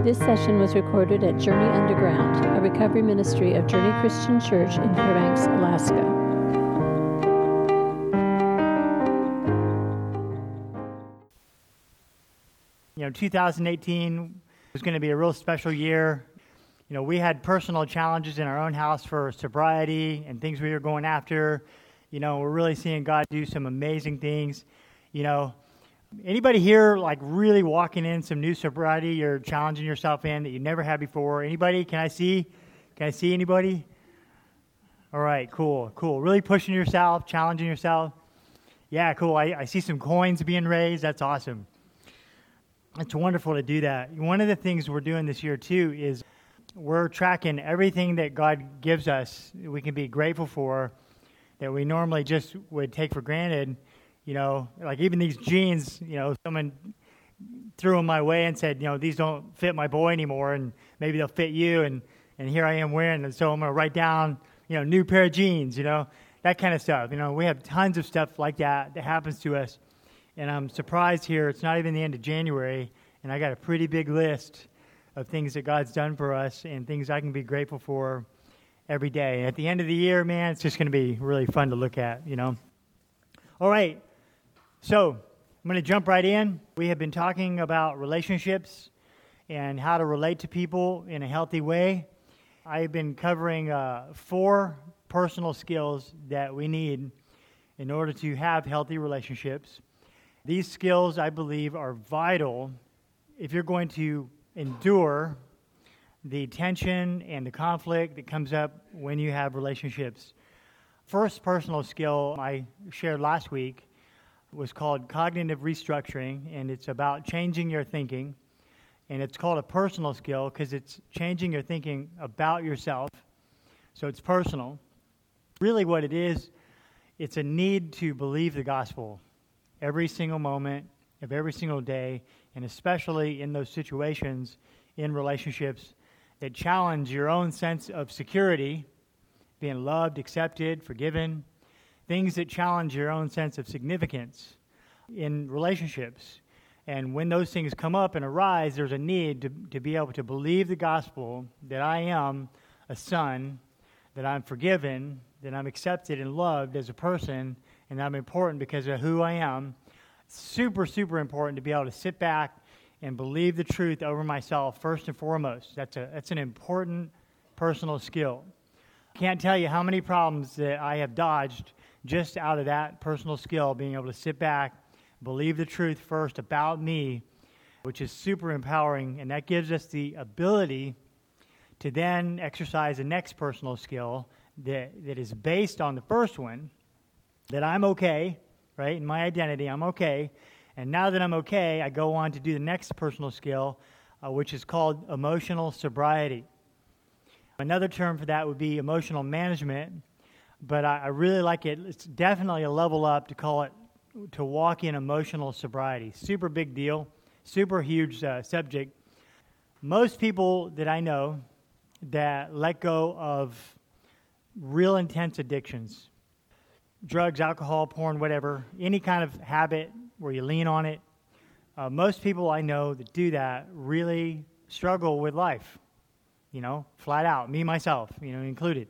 This session was recorded at Journey Underground, a recovery ministry of Journey Christian Church in Fairbanks, Alaska. 2018 was going to be a real special year. We had personal challenges in our own house for sobriety and things we were going after. We're really seeing God do some amazing things. Anybody here really walking in some new sobriety you're challenging yourself in that you never had before? Anybody? Can I see anybody? All right, cool. Really pushing yourself, challenging yourself. Yeah, cool. I see some coins being raised. That's awesome. It's wonderful to do that. One of the things we're doing this year too is we're tracking everything that God gives us that we can be grateful for that we normally just would take for granted. Like even these jeans, someone threw them my way and said, these don't fit my boy anymore, and maybe they'll fit you, and here I am wearing them, so I'm going to write down, new pair of jeans, that kind of stuff. We have tons of stuff like that happens to us, and I'm surprised here, it's not even the end of January, and I got a pretty big list of things that God's done for us and things I can be grateful for every day. And at the end of the year, man, it's just going to be really fun to look at, All right. So I'm going to jump right in. We have been talking about relationships and how to relate to people in a healthy way. I've been covering 4 personal skills that we need in order to have healthy relationships. These skills, I believe, are vital if you're going to endure the tension and the conflict that comes up when you have relationships. First personal skill I shared last week was called cognitive restructuring, and it's about changing your thinking. And it's called a personal skill because it's changing your thinking about yourself. So it's personal. Really what it is, it's a need to believe the gospel every single moment of every single day, and especially in those situations in relationships that challenge your own sense of security, being loved, accepted, forgiven, things that challenge your own sense of significance in relationships. And when those things come up and arise, there's a need to be able to believe the gospel that I am a son, that I'm forgiven, that I'm accepted and loved as a person, and I'm important because of who I am. Super, super important to be able to sit back and believe the truth over myself first and foremost. That's an important personal skill. Can't tell you how many problems that I have dodged just out of that personal skill, being able to sit back, believe the truth first about me, which is super empowering, and that gives us the ability to then exercise the next personal skill that is based on the first one, that I'm okay, right? In my identity, I'm okay. And now that I'm okay, I go on to do the next personal skill, which is called emotional sobriety. Another term for that would be emotional management, but I really like it. It's definitely a level up to call it, to walk in emotional sobriety. Super big deal, super huge subject. Most people that I know that let go of real intense addictions, drugs, alcohol, porn, whatever, any kind of habit where you lean on it, most people I know that do that really struggle with life, flat out, me, myself, included.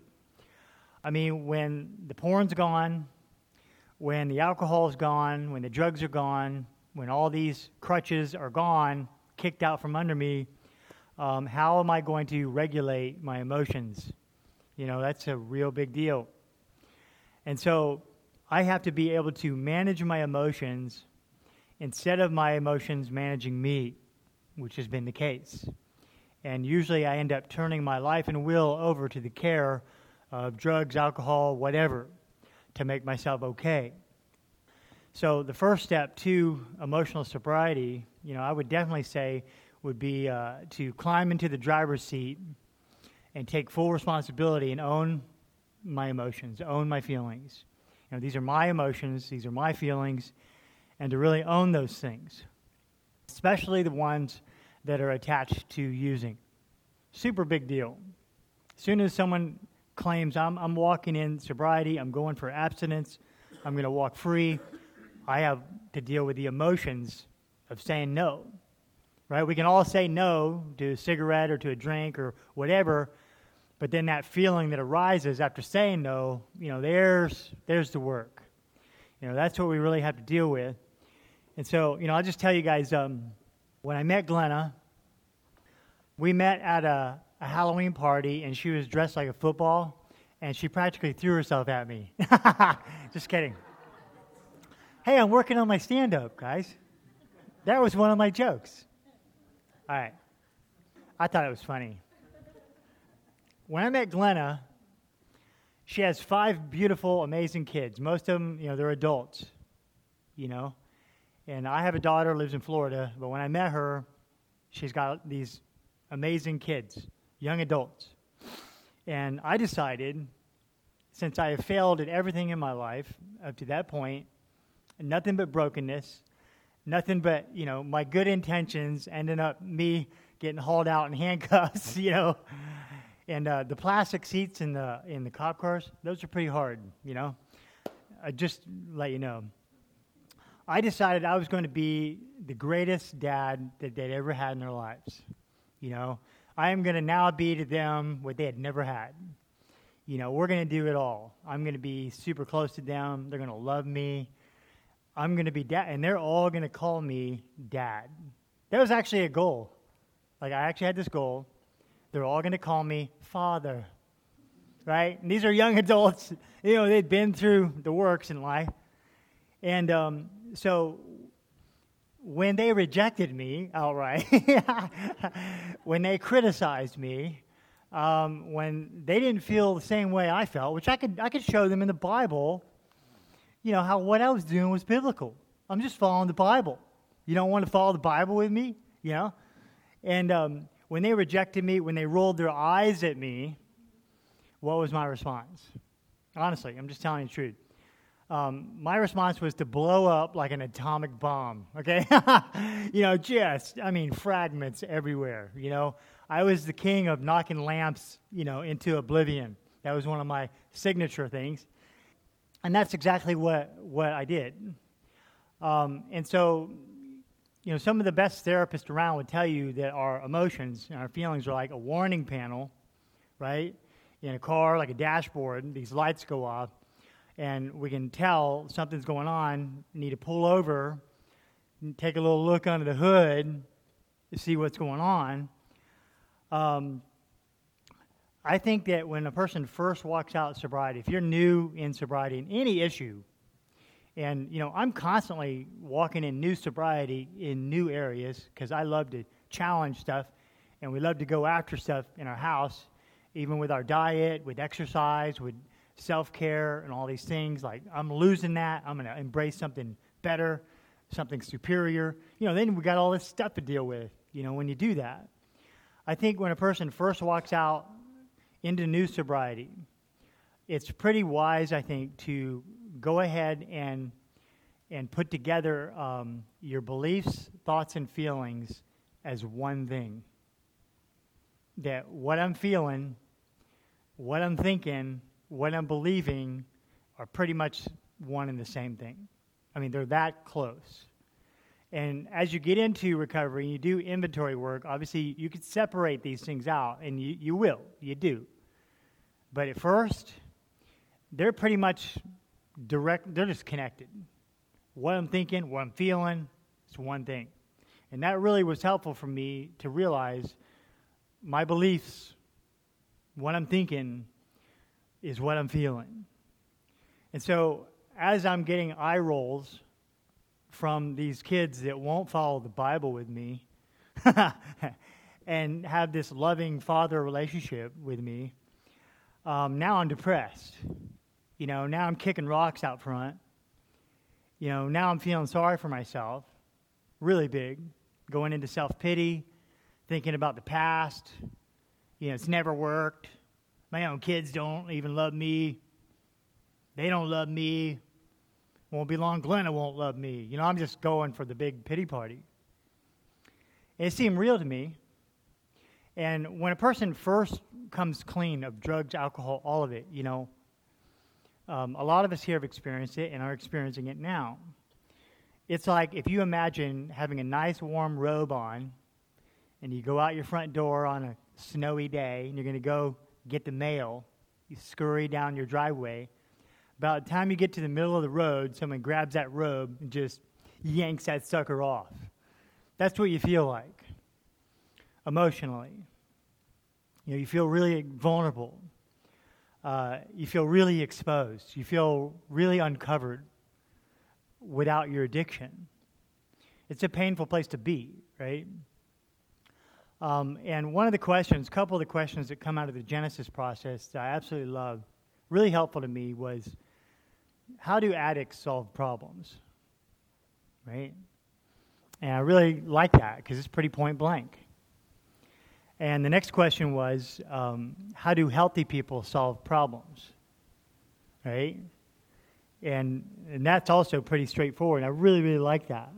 I mean, when the porn's gone, when the alcohol's gone, when the drugs are gone, when all these crutches are gone, kicked out from under me, how am I going to regulate my emotions? That's a real big deal. And so I have to be able to manage my emotions instead of my emotions managing me, which has been the case. And usually I end up turning my life and will over to the care of drugs, alcohol, whatever, to make myself okay. So the first step to emotional sobriety, I would definitely say would be to climb into the driver's seat and take full responsibility and own my emotions, own my feelings. These are my emotions, these are my feelings, and to really own those things, especially the ones that are attached to using. Super big deal. As soon as someone claims I'm walking in sobriety, I'm going for abstinence, I'm going to walk free, I have to deal with the emotions of saying no. right? We can all say no to a cigarette or to a drink or whatever, but then that feeling that arises after saying no, there's the work. That's what we really have to deal with. And so, I'll just tell you guys, when I met Glenna, we met at a Halloween party, and she was dressed like a football, and she practically threw herself at me. Just kidding. Hey, I'm working on my stand-up, guys. That was one of my jokes. All right. I thought it was funny. When I met Glenna, she has 5 beautiful, amazing kids. Most of them, they're adults, And I have a daughter who lives in Florida, but when I met her, she's got these amazing kids, young adults. And I decided, since I have failed at everything in my life up to that point, nothing but brokenness, nothing but, my good intentions ended up me getting hauled out in handcuffs, And the plastic seats in the cop cars, those are pretty hard, I just let you know. I decided I was going to be the greatest dad that they'd ever had in their lives. I am going to now be to them what they had never had. We're going to do it all. I'm going to be super close to them. They're going to love me. I'm going to be dad, and they're all going to call me dad. That was actually a goal. I actually had this goal. They're all going to call me father, right? And these are young adults. They'd been through the works in life. And so when they rejected me outright, when they criticized me, when they didn't feel the same way I felt, which I could show them in the Bible, how what I was doing was biblical. I'm just following the Bible. You don't want to follow the Bible with me, And when they rejected me, when they rolled their eyes at me, what was my response? Honestly, I'm just telling you the truth. My response was to blow up like an atomic bomb, okay? Fragments everywhere, I was the king of knocking lamps, into oblivion. That was one of my signature things. And that's exactly what I did. And so, some of the best therapists around would tell you that our emotions and our feelings are like a warning panel, right? In a car, like a dashboard, these lights go off, and we can tell something's going on, need to pull over, and take a little look under the hood to see what's going on. I think that when a person first walks out of sobriety, if you're new in sobriety in any issue, and, I'm constantly walking in new sobriety in new areas because I love to challenge stuff, and we love to go after stuff in our house, even with our diet, with exercise, with self-care and all these things. Like, I'm losing that. I'm going to embrace something better, something superior. Then we got all this stuff to deal with, when you do that. I think when a person first walks out into new sobriety, it's pretty wise, I think, to go ahead and put together your beliefs, thoughts, and feelings as one thing. That what I'm feeling, what I'm thinking, what I'm believing are pretty much one and the same thing. They're that close. And as you get into recovery and you do inventory work, obviously you can separate these things out, and you do. But at first, they're pretty much direct, they're just connected. What I'm thinking, what I'm feeling, it's one thing. And that really was helpful for me to realize my beliefs, what I'm thinking, is what I'm feeling. And so as I'm getting eye rolls from these kids that won't follow the Bible with me and have this loving father relationship with me, now I'm depressed. Now I'm kicking rocks out front. Now I'm feeling sorry for myself, really big, going into self-pity, thinking about the past. It's never worked. My own kids don't even love me. They don't love me. Won't be long, Glenna won't love me. I'm just going for the big pity party. And it seemed real to me. And when a person first comes clean of drugs, alcohol, all of it, a lot of us here have experienced it and are experiencing it now. It's like if you imagine having a nice warm robe on, and you go out your front door on a snowy day, and you're going to go get the mail. You scurry down your driveway. About the time you get to the middle of the road, someone grabs that robe and just yanks that sucker off. That's what you feel like emotionally. You feel really vulnerable. You feel really exposed. You feel really uncovered without your addiction. It's a painful place to be, right? And a couple of the questions that come out of the Genesis process that I absolutely love, really helpful to me, was how do addicts solve problems, right? And I really like that because it's pretty point blank. And the next question was, how do healthy people solve problems, right? And that's also pretty straightforward. I really, really like that.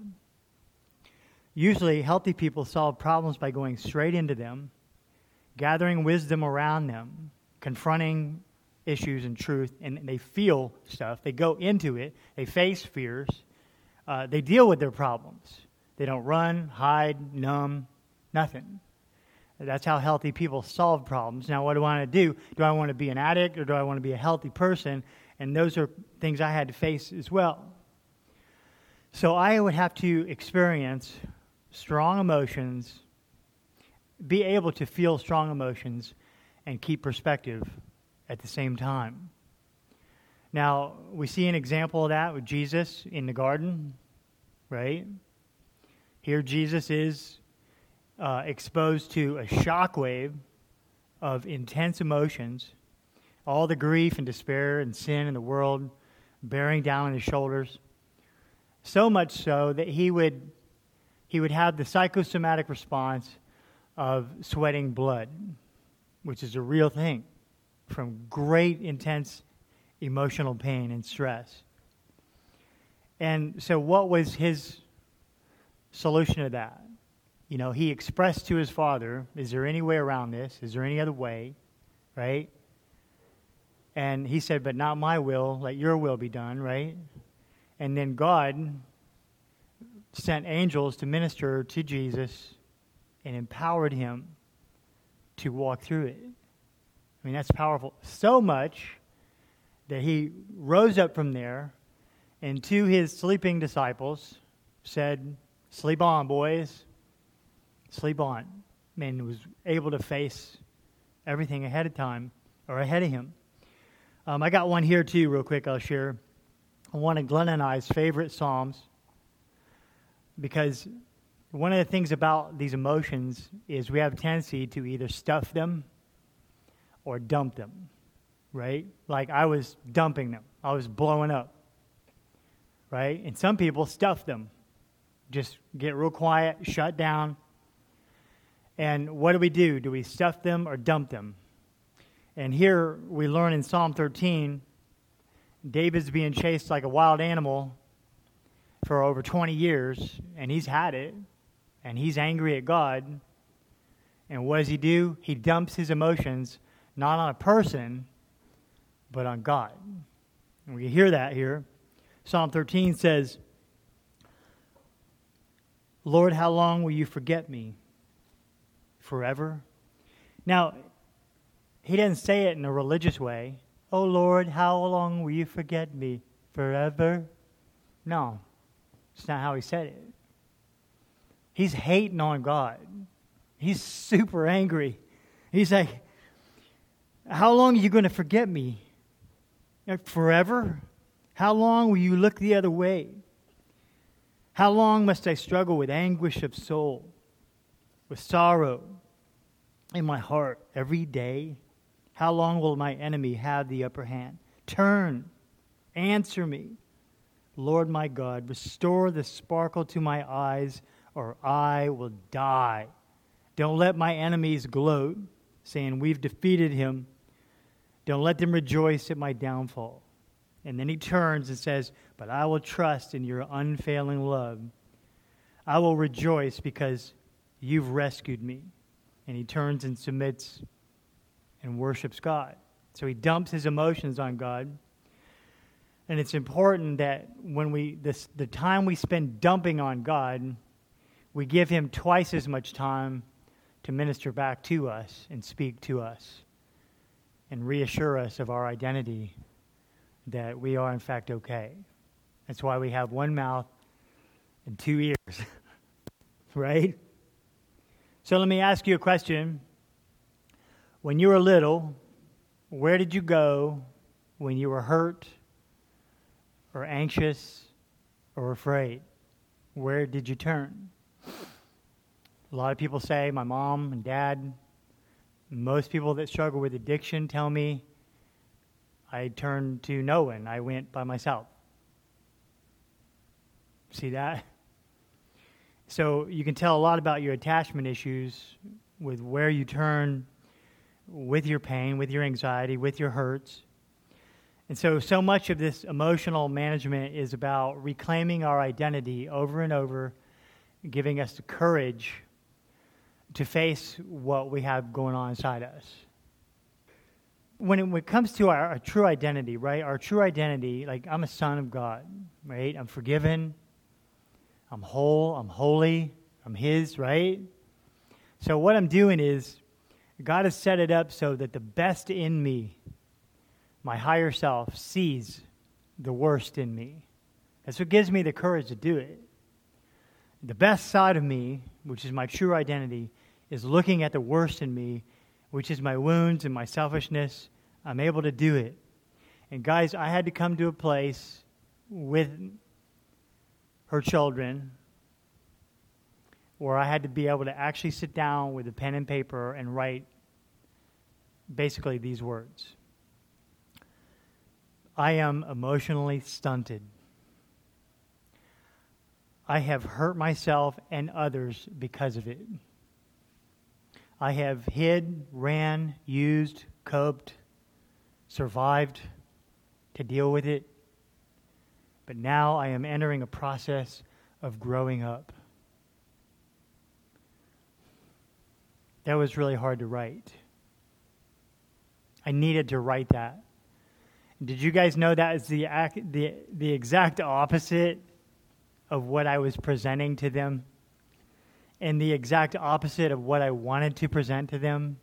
Usually, healthy people solve problems by going straight into them, gathering wisdom around them, confronting issues and truth, and they feel stuff. They go into it. They face fears. They deal with their problems. They don't run, hide, numb, nothing. That's how healthy people solve problems. Now, what do I want to do? Do I want to be an addict or do I want to be a healthy person? And those are things I had to face as well. So I would have to experience strong emotions, be able to feel strong emotions, and keep perspective at the same time. Now, we see an example of that with Jesus in the garden, right? Here Jesus is exposed to a shockwave of intense emotions, all the grief and despair and sin in the world bearing down on his shoulders, so much so that he would have the psychosomatic response of sweating blood, which is a real thing, from great intense emotional pain and stress. And so what was his solution to that? He expressed to his Father, is there any way around this? Is there any other way? Right? And he said, but not my will, let your will be done, right? And then God sent angels to minister to Jesus and empowered him to walk through it. I mean, that's powerful. So much that he rose up from there and to his sleeping disciples said, sleep on, boys. Sleep on. And was able to face everything ahead of him. I got one here too, real quick, I'll share. One of Glenn and I's favorite Psalms, because one of the things about these emotions is we have a tendency to either stuff them or dump them, right? Like I was dumping them. I was blowing up, right? And some people stuff them. Just get real quiet, shut down. And what do? Do we stuff them or dump them? And here we learn in Psalm 13, David's being chased like a wild animal for over 20 years, and he's had it, and he's angry at God. And what does he do? He dumps his emotions not on a person, but on God. And we hear that here. Psalm 13 says, Lord, how long will you forget me? Forever? Now, he didn't say it in a religious way. Oh, Lord, how long will you forget me? Forever? No, it's not how he said it. He's hating on God. He's super angry. He's like, how long are you going to forget me? Like, forever? How long will you look the other way? How long must I struggle with anguish of soul, with sorrow in my heart every day? How long will my enemy have the upper hand? Turn, answer me. Lord my God, restore the sparkle to my eyes, or I will die. Don't let my enemies gloat, saying, we've defeated him. Don't let them rejoice at my downfall. And then he turns and says, but I will trust in your unfailing love. I will rejoice because you've rescued me. And he turns and submits and worships God. So he dumps his emotions on God. And it's important that when the time we spend dumping on God, we give him twice as much time to minister back to us and speak to us and reassure us of our identity that we are in fact okay. That's why we have one mouth and two ears, right? So let me ask you a question. When you were little, where did you go when you were hurt or anxious or afraid? Where did you turn? A lot of people say my mom and dad. Most people that struggle with addiction tell me I turned to no one. I went by myself. See that? So you can tell a lot about your attachment issues with where you turn with your pain, with your anxiety, with your hurts. And so much of this emotional management is about reclaiming our identity over and over, giving us the courage to face what we have going on inside us. When it comes to our true identity, right? Our true identity, like I'm a son of God, right? I'm forgiven. I'm whole. I'm holy. I'm His, right? So what I'm doing is God has set it up so that the best in me, my higher self, sees the worst in me. That's what gives me the courage to do it. The best side of me, which is my true identity, is looking at the worst in me, which is my wounds and my selfishness. I'm able to do it. And guys, I had to come to a place with her children where I had to be able to actually sit down with a pen and paper and write basically these words. I am emotionally stunted. I have hurt myself and others because of it. I have hid, ran, used, coped, survived to deal with it. But now I am entering a process of growing up. That was really hard to write. I needed to write that. Did you guys know that is the exact opposite of what I was presenting to them? And the exact opposite of what I wanted to present to them?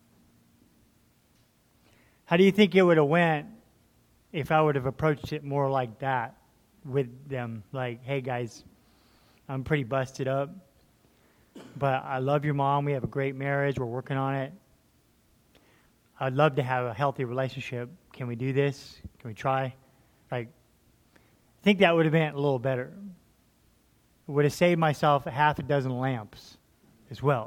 How do you think it would have went if I would have approached it more like that with them? Like, hey guys, I'm pretty busted up, but I love your mom. We have a great marriage. We're working on it. I'd love to have a healthy relationship. Can we do this? Can we try? Like, I think that would have been a little better. It would have saved myself half a dozen lamps as well.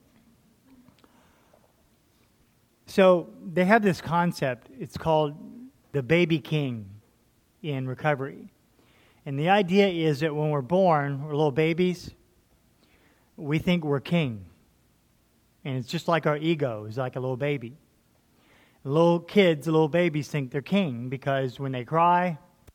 So they have this concept. It's called the baby king in recovery. And the idea is that when we're born, we're little babies, we think we're king. And it's just like our ego is like a little baby. Little kids, little babies think they're king because when they cry,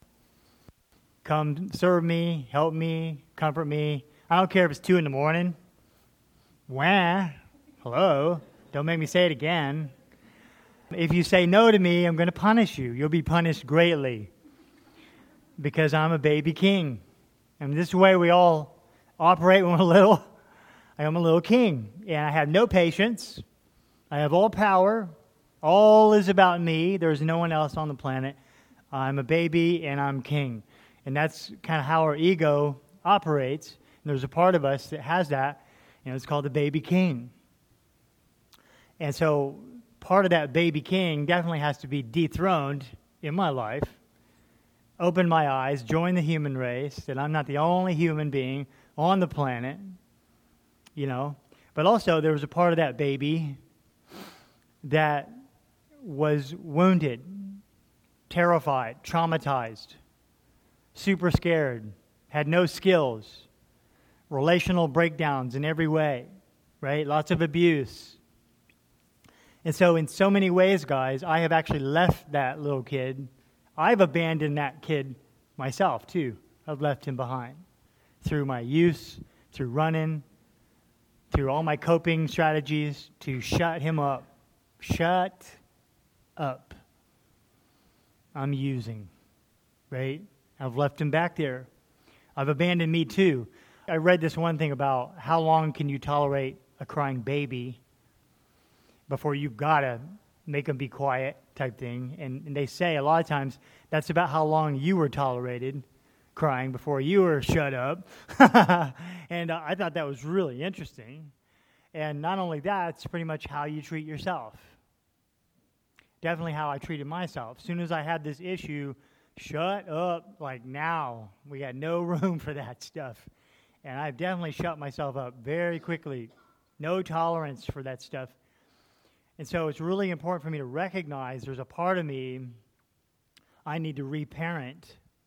come serve me, help me, comfort me. I don't care if it's 2 a.m. Wah, hello, don't make me say it again. If you say no to me, I'm going to punish you. You'll be punished greatly because I'm a baby king. And this is the way we all operate when we're little. I am a little king, and I have no patience. I have all power. All is about me. There's no one else on the planet. I'm a baby, and I'm king. And that's kind of how our ego operates. And there's a part of us that has that. It's called the baby king. And so part of that baby king definitely has to be dethroned in my life. Open my eyes, join the human race, that I'm not the only human being on the planet. But also there was a part of that baby that was wounded, terrified, traumatized, super scared, had no skills, relational breakdowns in every way, right? Lots of abuse. And so in so many ways, guys, I have actually left that little kid. I've abandoned that kid myself, too. I've left him behind through my use, through running, through all my coping strategies to shut him up. Shut up. I'm using, right? I've left him back there. I've abandoned me too. I read this one thing about how long can you tolerate a crying baby before you've got to make them be quiet type thing. And they say a lot of times that's about how long you were tolerated crying before you were shut up. And I thought that was really interesting. And not only that, it's pretty much how you treat yourself. Definitely how I treated myself. As soon as I had this issue, shut up, like now. We got no room for that stuff. And I've definitely shut myself up very quickly. No tolerance for that stuff. And so it's really important for me to recognize there's a part of me I need to reparent.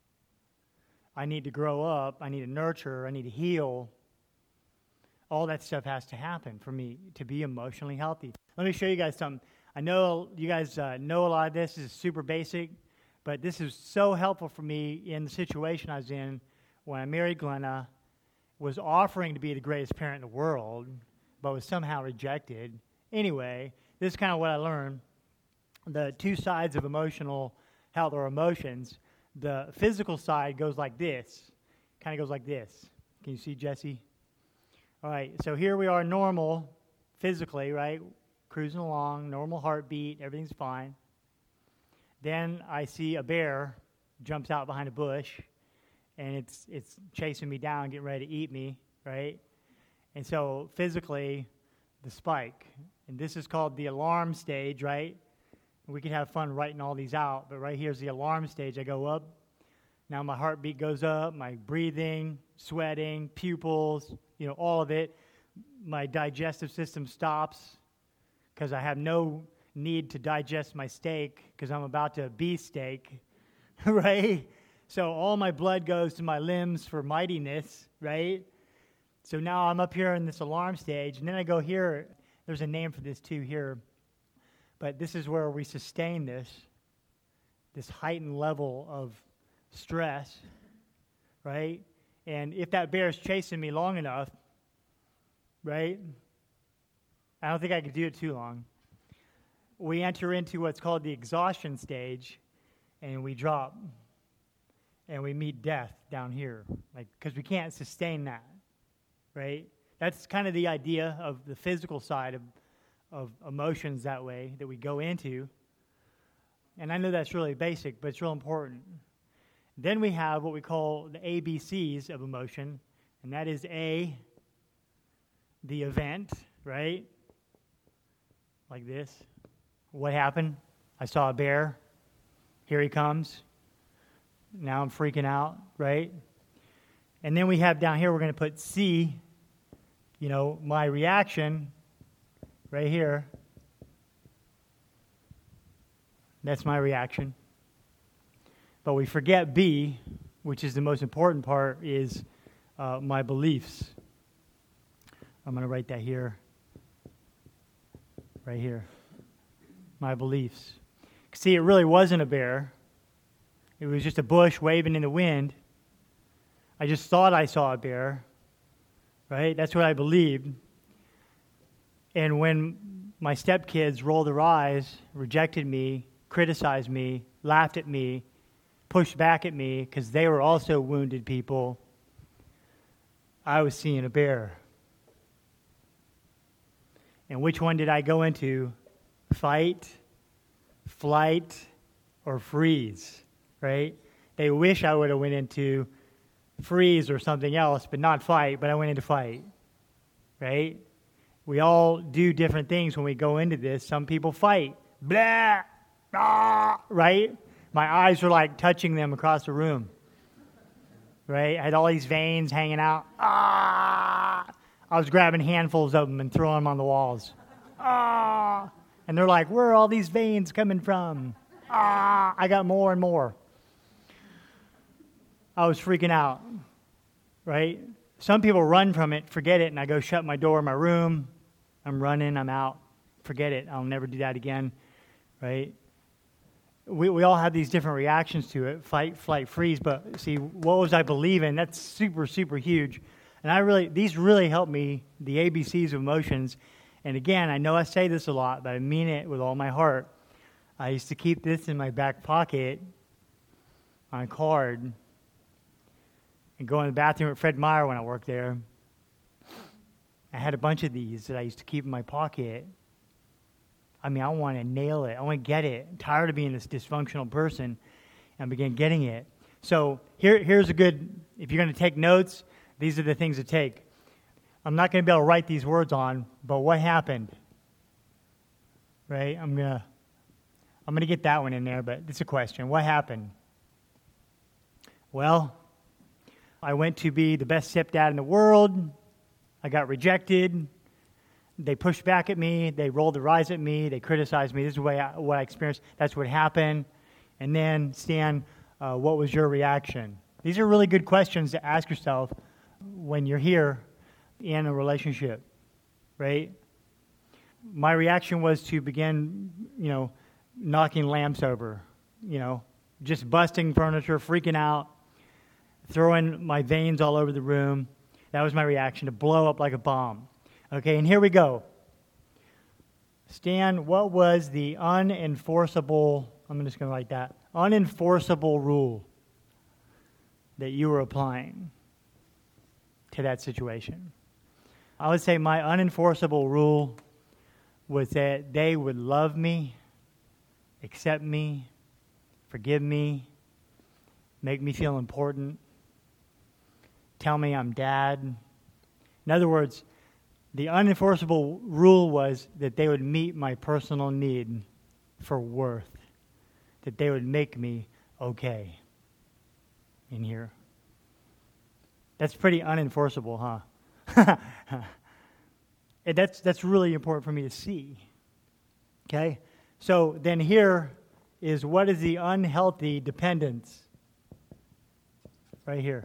I need to grow up. I need to nurture. I need to heal. All that stuff has to happen for me to be emotionally healthy. Let me show you guys something. I know you guys know a lot of this. This is super basic, but this is so helpful for me in the situation I was in when I married Glenna, was offering to be the greatest parent in the world, but was somehow rejected. Anyway, this is kind of what I learned. The two sides of emotional health or emotions. The physical side goes like this. Kind of goes like this. Can you see, Jesse? All right, so here we are normal physically, right? Cruising along, normal heartbeat, everything's fine. Then I see a bear jumps out behind a bush, and it's chasing me down, getting ready to eat me, right? And so physically, the spike. And this is called the alarm stage, right? We could have fun writing all these out, but right here's the alarm stage. I go up. Now my heartbeat goes up, my breathing, sweating, pupils, all of it. My digestive system stops because I have no need to digest my steak because I'm about to beefsteak, right? So all my blood goes to my limbs for mightiness, right? So now I'm up here in this alarm stage, and then I go here. There's a name for this too here. But this is where we sustain this heightened level of stress, right? And if that bear is chasing me long enough, right? I don't think I could do it too long. We enter into what's called the exhaustion stage, and we drop, and we meet death down here, because we can't sustain that, right? That's kind of the idea of the physical side of emotions that way that we go into. And I know that's really basic, but it's real important. Then we have what we call the ABCs of emotion, and that is A, the event, right? Like this. What happened? I saw a bear. Here he comes. Now I'm freaking out, right? And then we have down here, we're going to put C, my reaction right here. That's my reaction. But we forget B, which is the most important part, is my beliefs. I'm going to write that here. Right here. My beliefs. See, it really wasn't a bear. It was just a bush waving in the wind. I just thought I saw a bear. Right? That's what I believed. And when my stepkids rolled their eyes, rejected me, criticized me, laughed at me, pushed back at me because they were also wounded people, I was seeing a bear. And which one did I go into? Fight, flight, or freeze, right? They wish I would have went into freeze or something else, but not fight, but I went into fight, right? We all do different things when we go into this. Some people fight, blah, blah, right? My eyes were like touching them across the room, right? I had all these veins hanging out. I was grabbing handfuls of them and throwing them on the walls. And they're like, where are all these veins coming from? I got more and more. I was freaking out, right? Some people run from it, forget it, and I go shut my door in my room. I'm running, I'm out. Forget it, I'll never do that again, right? We all have these different reactions to it, fight, flight, freeze, but see, what was I believing? That's super, super huge. And these really help me, the ABCs of emotions. And again, I know I say this a lot, but I mean it with all my heart. I used to keep this in my back pocket on a card and go in the bathroom at Fred Meyer when I worked there. I had a bunch of these that I used to keep in my pocket. I mean, I want to nail it. I want to get it. I'm tired of being this dysfunctional person, and I began getting it. So here's a good, if you're going to take notes, these are the things to take. I'm not going to be able to write these words on, but what happened? Right? I'm gonna get that one in there, but it's a question. What happened? Well, I went to be the best stepdad in the world. I got rejected. They pushed back at me. They rolled their eyes at me. They criticized me. This is what I experienced. That's what happened. And then, Stan, what was your reaction? These are really good questions to ask yourself when you're here in a relationship, right? My reaction was to begin, knocking lamps over, just busting furniture, freaking out, throwing my veins all over the room. That was my reaction, to blow up like a bomb. Okay, and here we go. Stan, what was the unenforceable, I'm just going to write that, unenforceable rule that you were applying to that situation? I would say my unenforceable rule was that they would love me, accept me, forgive me, make me feel important, tell me I'm dad. In other words, the unenforceable rule was that they would meet my personal need for worth, that they would make me okay in here. That's pretty unenforceable, huh? And that's really important for me to see. Okay? So then here is, what is the unhealthy dependence? Right here.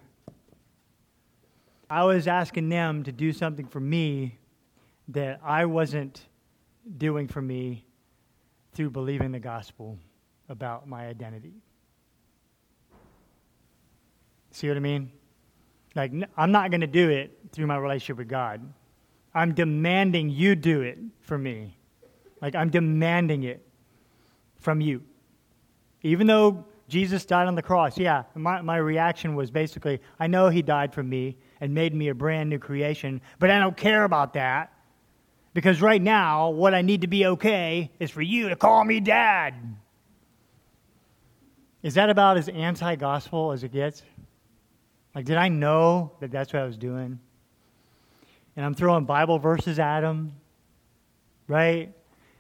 I was asking them to do something for me that I wasn't doing for me through believing the gospel about my identity. See what I mean? Like, I'm not going to do it through my relationship with God. I'm demanding you do it for me. Like, I'm demanding it from you. Even though Jesus died on the cross, yeah, my reaction was basically, I know he died for me and made me a brand new creation, but I don't care about that, because right now, what I need to be okay is for you to call me dad. Is that about as anti-gospel as it gets? Like, did I know that that's what I was doing? And I'm throwing Bible verses at him, right?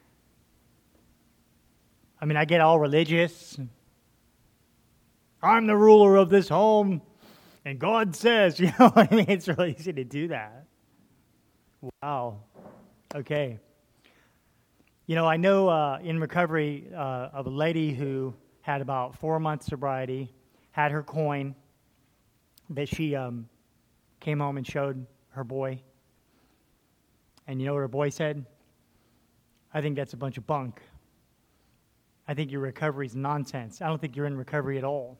I mean, I get all religious. I'm the ruler of this home, and God says, you know what I mean? It's really easy to do that. Wow. Okay. I know in recovery of a lady who had about 4 months sobriety, had her coin that she came home and showed her boy. And you know what her boy said? I think that's a bunch of bunk. I think your recovery's nonsense. I don't think you're in recovery at all.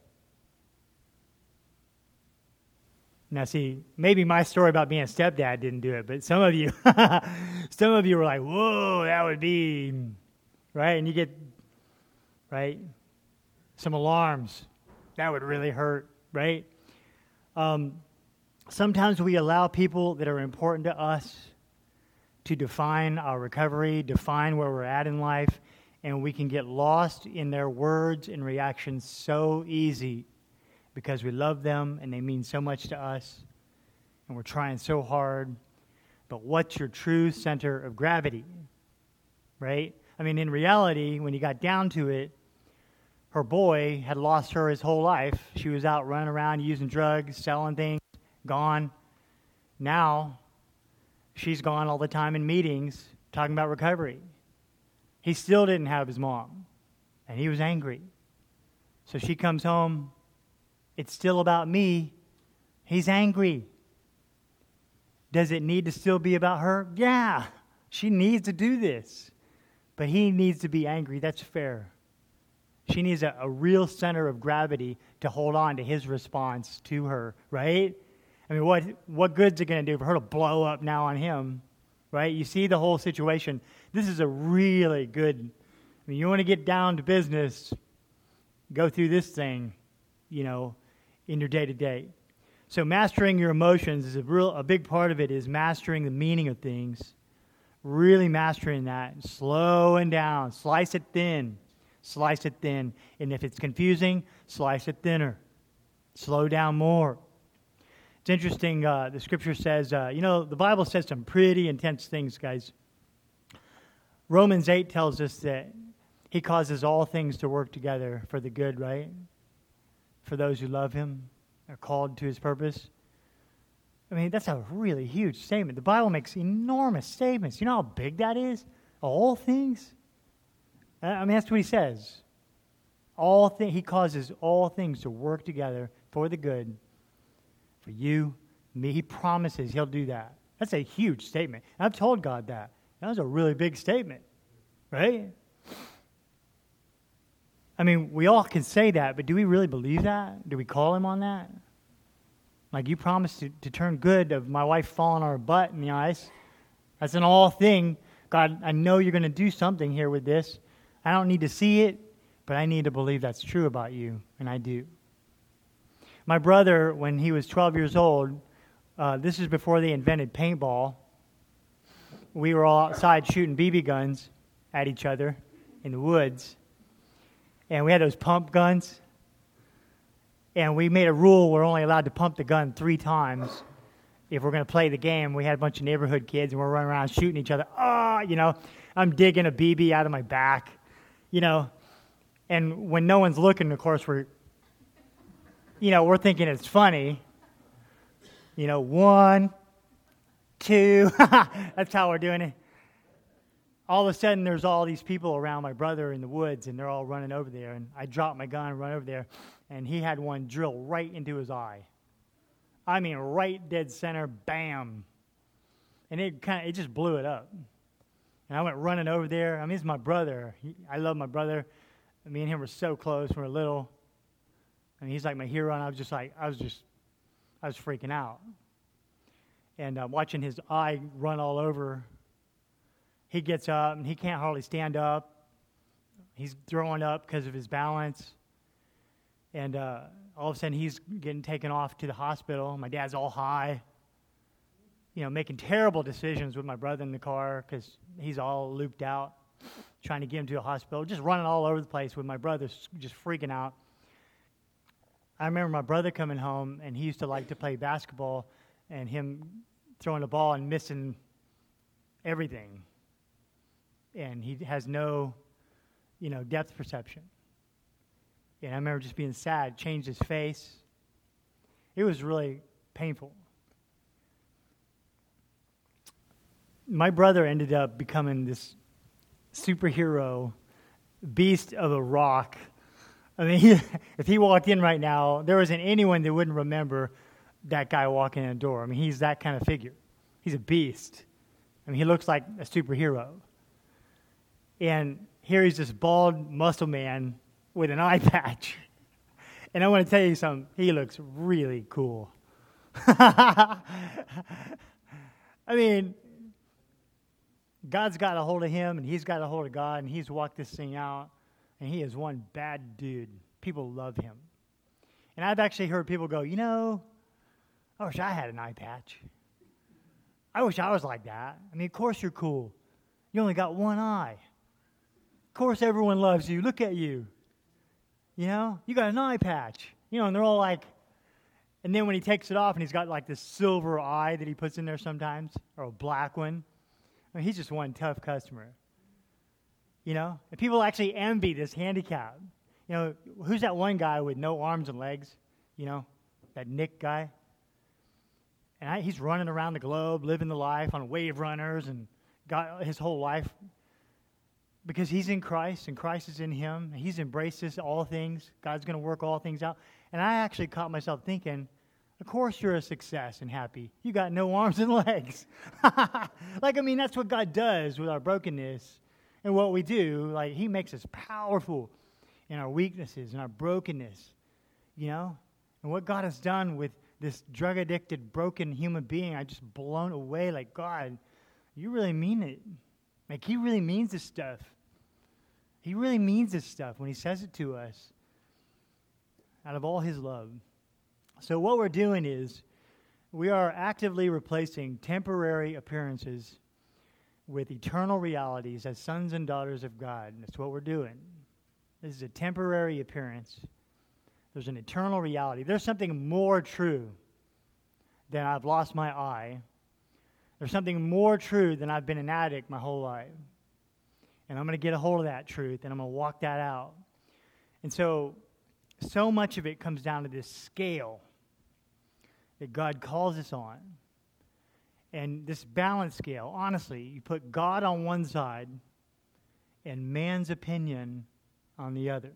Now, see, maybe my story about being a stepdad didn't do it, but some of you were like, whoa, that would be, right? And you get, right, some alarms. That would really hurt, right? Sometimes we allow people that are important to us to define our recovery, define where we're at in life, and we can get lost in their words and reactions so easy because we love them and they mean so much to us and we're trying so hard. But what's your true center of gravity, right? I mean, in reality, when you got down to it, her boy had lost her his whole life. She was out running around using drugs, selling things, gone. Now, she's gone all the time in meetings talking about recovery. He still didn't have his mom, and he was angry. So she comes home. It's still about me. He's angry. Does it need to still be about her? Yeah, she needs to do this. But he needs to be angry. That's fair. She needs a real center of gravity to hold on to his response to her, right? I mean, what good's it going to do for her to blow up now on him, right? You see the whole situation. This is a really good, I mean, you want to get down to business, go through this thing, in your day-to-day. So mastering your emotions is a big part of it is mastering the meaning of things, really mastering that, slowing down, slice it thin, and if it's confusing, slice it thinner, slow down more. It's interesting, the scripture says, the Bible says some pretty intense things, guys. Romans 8 tells us that he causes all things to work together for the good, right? For those who love him, are called to his purpose. I mean, that's a really huge statement. The Bible makes enormous statements. You know how big that is? All things? I mean, that's what he says. He causes all things to work together for the good, for you, me. He promises he'll do that. That's a huge statement. And I've told God that. That was a really big statement, right? I mean, we all can say that, but do we really believe that? Do we call him on that? Like, you promised to turn good of my wife falling on her butt in the ice. That's an all thing. God, I know you're going to do something here with this. I don't need to see it, but I need to believe that's true about you, and I do. My brother, when he was 12 years old, this is before they invented paintball. We were all outside shooting BB guns at each other in the woods. And we had those pump guns. And we made a rule we're only allowed to pump the gun 3 times. If we're going to play the game, we had a bunch of neighborhood kids, and we're running around shooting each other. I'm digging a BB out of my back, And when no one's looking, of course, we're thinking it's funny. 1, 2, that's how we're doing it. All of a sudden, there's all these people around my brother in the woods, and they're all running over there. And I dropped my gun and run over there, and he had one drill right into his eye. I mean, right dead center, bam. And it just blew it up. And I went running over there. I mean, it's my brother. I love my brother. Me and him were so close. We were little. And he's like my hero, and I was freaking out. And watching his eye run all over. He gets up, and he can't hardly stand up. He's throwing up because of his balance. And all of a sudden, he's getting taken off to the hospital. My dad's all high, making terrible decisions with my brother in the car because he's all looped out, trying to get him to a hospital, just running all over the place with my brother just freaking out. I remember my brother coming home, and he used to like to play basketball, and him throwing the ball and missing everything. And he has no, depth perception. And I remember just being sad, changed his face. It was really painful. My brother ended up becoming this superhero, beast of a rock. I mean, if he walked in right now, there wasn't anyone that wouldn't remember that guy walking in the door. I mean, he's that kind of figure. He's a beast. I mean, he looks like a superhero. And here he's this bald muscle man with an eye patch. And I want to tell you something. He looks really cool. I mean, God's got a hold of him, and he's got a hold of God, and he's walked this thing out. And he is one bad dude. People love him. And I've actually heard people go, I wish I had an eye patch. I wish I was like that. I mean, of course you're cool. You only got one eye. Of course everyone loves you. Look at you. You got an eye patch. And they're all like, and then when he takes it off and he's got like this silver eye that he puts in there sometimes, or a black one. I mean, he's just one tough customer. And people actually envy this handicap. Who's that one guy with no arms and legs? That Nick guy? And he's running around the globe, living the life on wave runners and got his whole life because he's in Christ and Christ is in him. And he's embraced this, all things. God's going to work all things out. And I actually caught myself thinking, of course you're a success and happy. You got no arms and legs. That's what God does with our brokenness and what we do. He makes us powerful in our weaknesses and our brokenness, And what God has done with this drug-addicted, broken human being, I just blown away. God, you really mean it. He really means this stuff. He really means this stuff when he says it to us out of all his love. So what we're doing is we are actively replacing temporary appearances with eternal realities as sons and daughters of God. And that's what we're doing. This is a temporary appearance. There's an eternal reality. There's something more true than I've lost my eye. There's something more true than I've been an addict my whole life. And I'm going to get a hold of that truth, and I'm going to walk that out. And so much of it comes down to this scale that God calls us on. And this balance scale, honestly, you put God on one side and man's opinion on the other.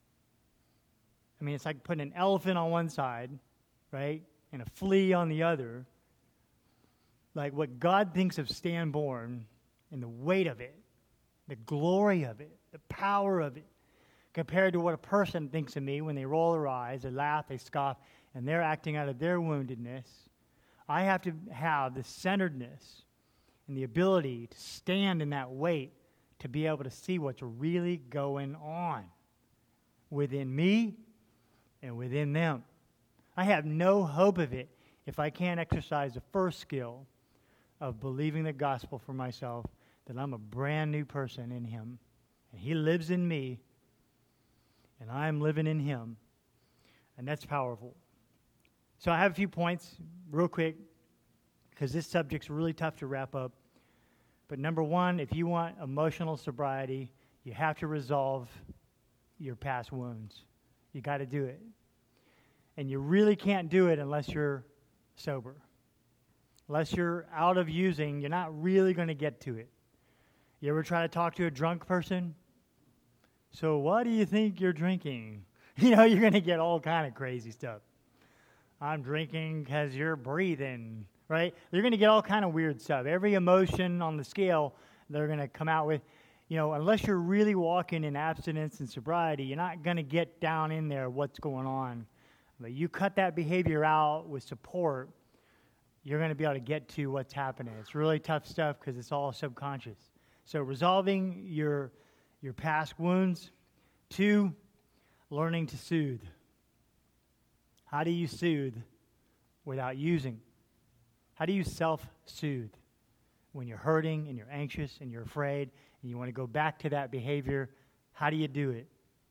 I mean, it's like putting an elephant on one side, right, and a flea on the other. Like what God thinks of Stanborn and the weight of it, the glory of it, the power of it, compared to what a person thinks of me when they roll their eyes, they laugh, they scoff, and they're acting out of their woundedness. I have to have the centeredness and the ability to stand in that weight to be able to see what's really going on within me and within them. I have no hope of it if I can't exercise the first skill of believing the gospel for myself, that I'm a brand new person in Him, and He lives in me, and I'm living in Him, and that's powerful. So I have a few points real quick because this subject's really tough to wrap up. But number one, if you want emotional sobriety, you have to resolve your past wounds. You got to do it. And you really can't do it unless you're sober. Unless you're out of using, you're not really going to get to it. You ever try to talk to a drunk person? So what do you think you're drinking? You're going to get all kind of crazy stuff. I'm drinking because you're breathing, right? You're going to get all kind of weird stuff. Every emotion on the scale they're going to come out with, unless you're really walking in abstinence and sobriety, you're not going to get down in there what's going on. But you cut that behavior out with support, you're going to be able to get to what's happening. It's really tough stuff because it's all subconscious. So resolving your past wounds. 2, learning to soothe. How do you soothe without using? How do you self-soothe when you're hurting and you're anxious and you're afraid and you want to go back to that behavior? How do you do it?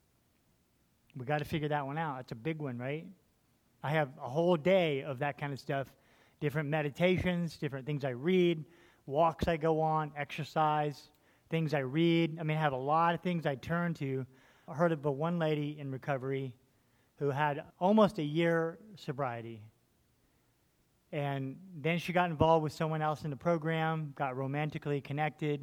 We got to figure that one out. It's a big one, right? I have a whole day of that kind of stuff, different meditations, different things I read, walks I go on, exercise, things I read. I have a lot of things I turn to. I heard of one lady in recovery who had almost a year sobriety. And then she got involved with someone else in the program, got romantically connected,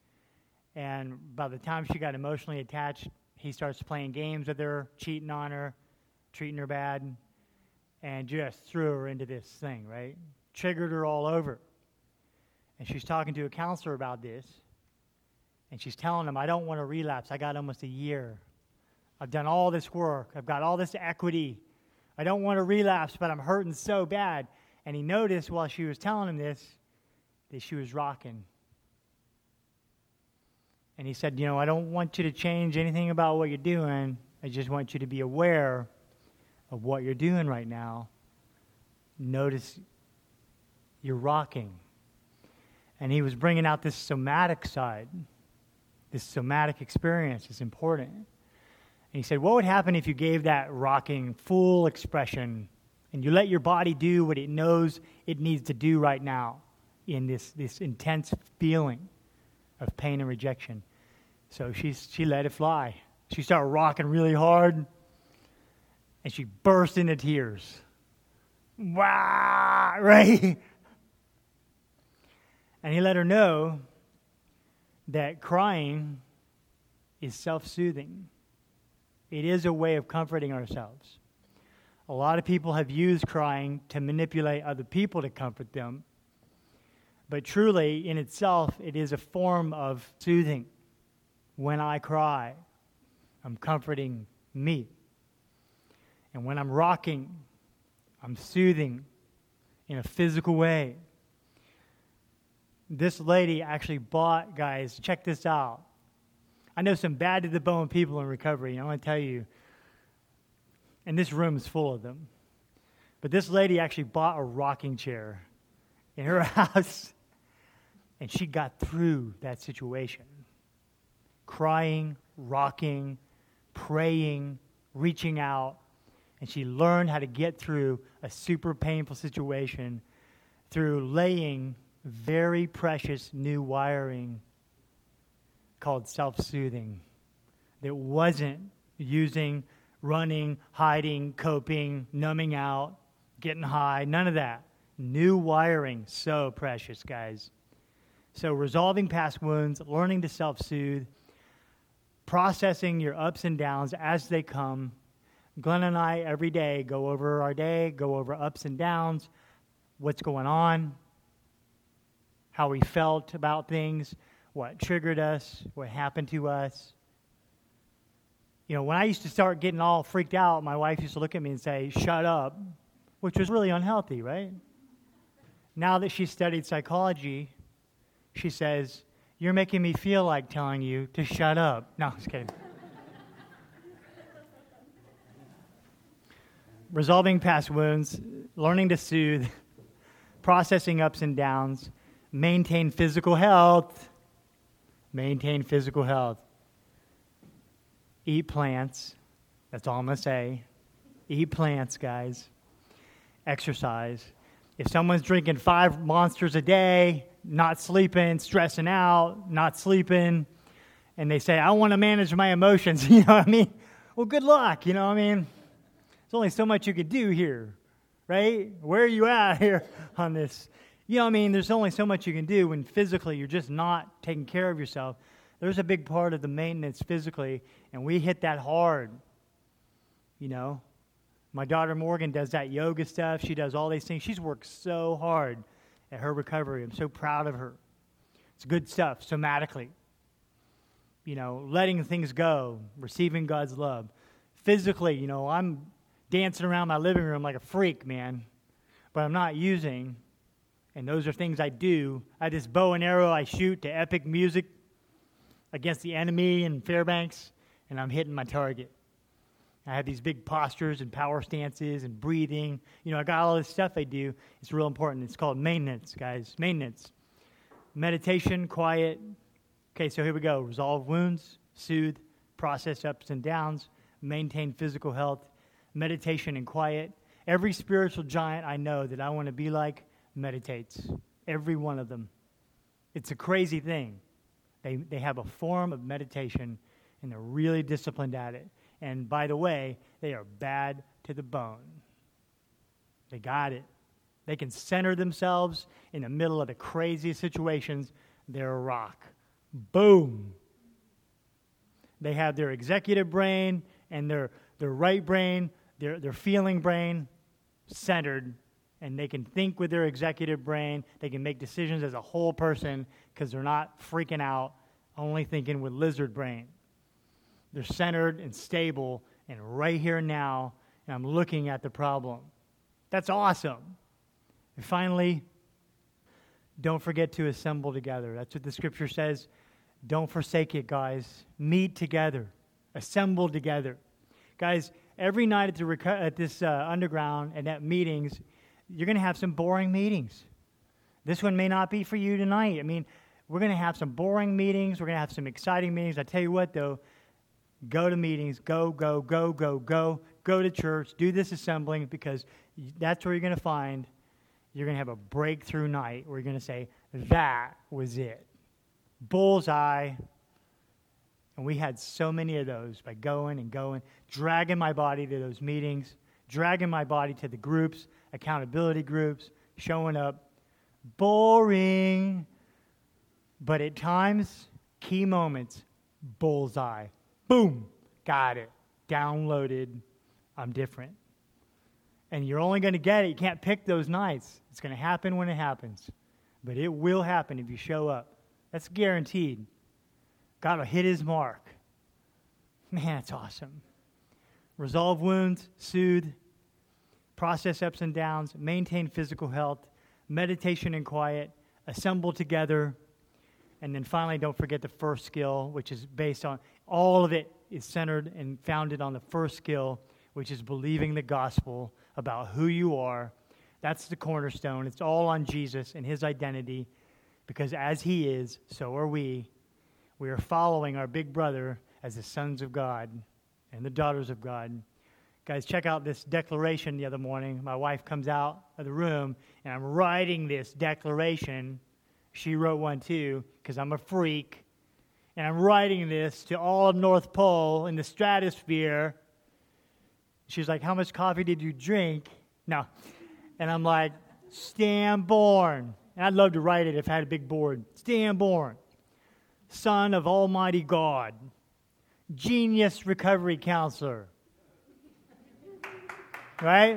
and by the time she got emotionally attached, he starts playing games with her, cheating on her, treating her bad, and just threw her into this thing, right? Triggered her all over. And she's talking to a counselor about this, and she's telling him, I don't want to relapse. I got almost a year. I've done all this work. I've got all this equity. I don't want to relapse, but I'm hurting so bad. And he noticed while she was telling him this, that she was rocking. And he said, I don't want you to change anything about what you're doing. I just want you to be aware of what you're doing right now. Notice you're rocking. And he was bringing out this somatic side. This somatic experience is important. And he said, what would happen if you gave that rocking full expression and you let your body do what it knows it needs to do right now in this intense feeling of pain and rejection? So she let it fly. She started rocking really hard, and she burst into tears. Wow, right? And he let her know that crying is self-soothing. It is a way of comforting ourselves. A lot of people have used crying to manipulate other people to comfort them. But truly, in itself, it is a form of soothing. When I cry, I'm comforting me. And when I'm rocking, I'm soothing in a physical way. This lady actually bought, guys, check this out. I know some bad to the bone people in recovery, and I want to tell you, and this room is full of them. But this lady actually bought a rocking chair in her house, and she got through that situation. Crying, rocking, praying, reaching out, and she learned how to get through a super painful situation through laying very precious new wiring called self-soothing that wasn't using, running, hiding, coping, numbing out, getting high, none of that. New wiring, so precious, guys. So resolving past wounds, learning to self-soothe, processing your ups and downs as they come. Glenn and I, every day, go over our day, go over ups and downs, what's going on, how we felt about things, what triggered us, what happened to us. You know, when I used to start getting all freaked out, my wife used to look at me and say, "Shut up," which was really unhealthy, right? Now that she studied psychology, she says, "You're making me feel like telling you to shut up." No, just kidding. Resolving past wounds, learning to soothe, processing ups and downs, maintain physical health. Maintain physical health. Eat plants. That's all I'm going to say. Eat plants, guys. Exercise. If someone's drinking 5 Monsters a day, not sleeping, stressing out, not sleeping, and they say, "I want to manage my emotions," you know what I mean? Well, good luck, you know what I mean? There's only so much you could do here, right? Where are you at here on this? You know what I mean? There's only so much you can do when physically you're just not taking care of yourself. There's a big part of the maintenance physically, and we hit that hard, you know? My daughter Morgan does that yoga stuff. She does all these things. She's worked so hard at her recovery. I'm so proud of her. It's good stuff, somatically. You know, letting things go, receiving God's love. Physically, you know, I'm dancing around my living room like a freak, man. But I'm not using, and those are things I do. I have this bow and arrow I shoot to epic music against the enemy in Fairbanks, and I'm hitting my target. I have these big postures and power stances and breathing. You know, I got all this stuff I do. It's real important. It's called maintenance, guys. Maintenance. Meditation, quiet. Okay, so here we go. Resolve wounds, soothe, process ups and downs, maintain physical health, meditation and quiet. Every spiritual giant I know that I want to be like meditates. Every one of them. It's a crazy thing. They have a form of meditation, and they're really disciplined at it. And by the way, they are bad to the bone. They got it. They can center themselves in the middle of the craziest situations. They're a rock. Boom. They have their executive brain and their right brain, their feeling brain centered, and they can think with their executive brain. They can make decisions as a whole person because they're not freaking out, only thinking with lizard brain. They're centered and stable and right here and now, and I'm looking at the problem. That's awesome. And finally, don't forget to assemble together. That's what the scripture says. Don't forsake it, guys. Meet together. Assemble together. Guys, every night at this underground and at meetings, you're going to have some boring meetings. This one may not be for you tonight. I mean, we're going to have some boring meetings. We're going to have some exciting meetings. I tell you what, though, go to meetings. Go to church. Do this assembling because that's where you're going to find you're going to have a breakthrough night where you're going to say, that was it. Bullseye. And we had so many of those by going, dragging my body to those meetings, dragging my body to the groups, accountability groups, showing up. Boring. But at times, key moments, bullseye. Boom. Got it. Downloaded. I'm different. And you're only going to get it. You can't pick those nights. It's going to happen when it happens. But it will happen if you show up. That's guaranteed. God will hit his mark. Man, it's awesome. Resolve wounds, soothe, process ups and downs, maintain physical health, meditation and quiet, assemble together, and then finally don't forget the first skill, which is based on, all of it is centered and founded on the first skill, which is believing the gospel about who you are. That's the cornerstone. It's all on Jesus and his identity, because as he is, so are we. We are following our big brother as the sons of God and the daughters of God. Guys, check out this declaration the other morning. My wife comes out of the room, and I'm writing this declaration. She wrote one too, because I'm a freak. And I'm writing this to all of North Pole in the stratosphere. She's like, how much coffee did you drink? No. And I'm like, stand born. And I'd love to write it if I had a big board. Stand born. Son of Almighty God. Genius recovery counselor. Right?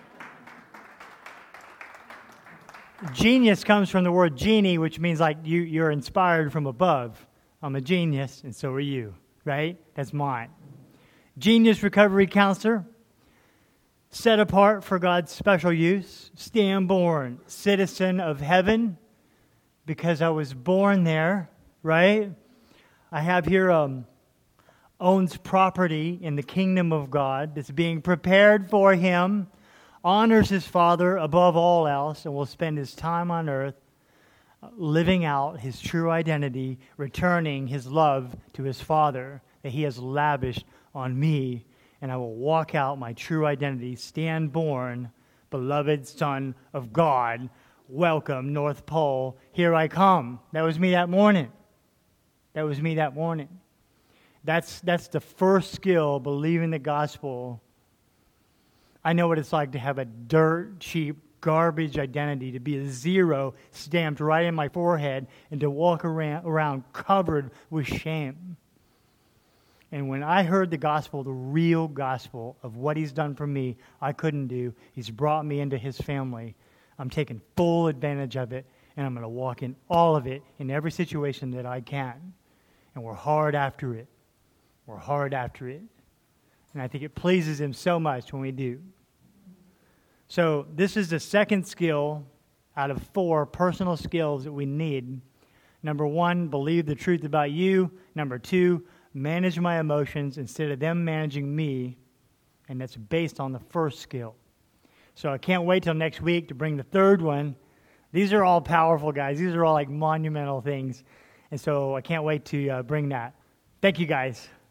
Genius comes from the word genie, which means like you're inspired from above. I'm a genius, and so are you, right? That's mine. Genius recovery counselor, set apart for God's special use, stand born, citizen of heaven, because I was born there, right? I have here owns property in the kingdom of God that's being prepared for him, honors his Father above all else, and will spend his time on earth living out his true identity, returning his love to his Father that he has lavished on me, and I will walk out my true identity, stand born, beloved Son of God. Welcome, North Pole. Here I come. That was me that morning. That was me that morning. That's the first skill, believing the gospel. I know what it's like to have a dirt cheap garbage identity, to be a zero stamped right in my forehead, and to walk around covered with shame. And when I heard the gospel, the real gospel of what he's done for me, I couldn't do. He's brought me into his family. I'm taking full advantage of it, and I'm going to walk in all of it in every situation that I can. And we're hard after it. We're hard after it. And I think it pleases him so much when we do. So this is the second skill out of 4 personal skills that we need. Number 1, believe the truth about you. Number 2, manage my emotions instead of them managing me. And that's based on the first skill. So I can't wait till next week to bring the third one. These are all powerful, guys. These are all like monumental things. And so I can't wait to bring that. Thank you, guys.